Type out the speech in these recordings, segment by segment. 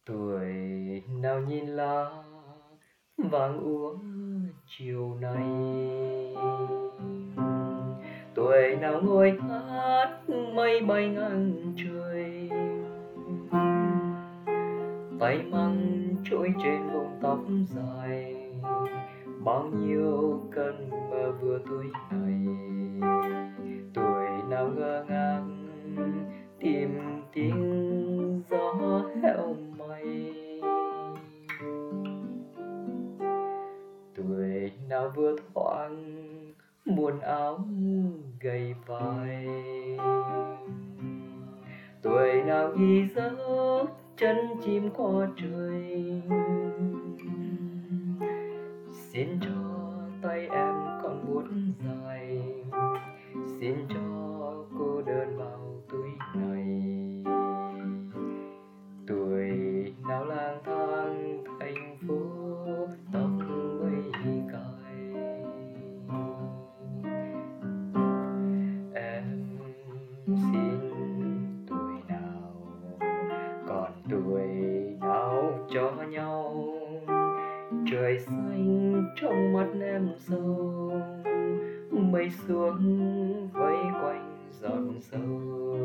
Tuổi nào nhìn lá vàng úa chiều nay, tuổi nào ngồi hát mây bay ngang trời, tay mang trỗi trên vùng tóc dài, bao nhiêu cơn mơ vừa tuổi này. Tuổi nào ngơ ngàng tìm tiếng gió heo may, tuổi nào vừa thoáng buồn áo gầy vai, tuổi nào ghi giấc chân chim qua trời. Xin cho tay em còn buốt dài, xin cho cô đơn vào tuổi này. Tuổi nào lang thang thành phố tóc mây cài, em xin tuổi nào còn tuổi nào cho nhau. Trời xanh trong mắt em sâu, mây xuống vây quanh giọt sâu.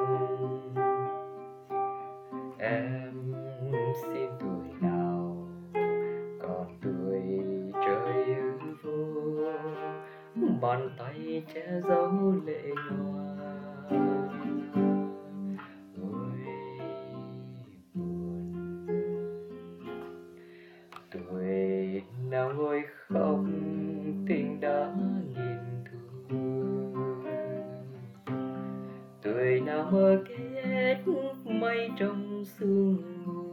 Em xin tuổi nào còn tuổi trời hư vô, bàn tay che giấu lệ nhòa. Ôi buồn, tuổi nào ngồi khóc tình đã nghìn thu, tuổi nào mơ kết mây trong sương mù.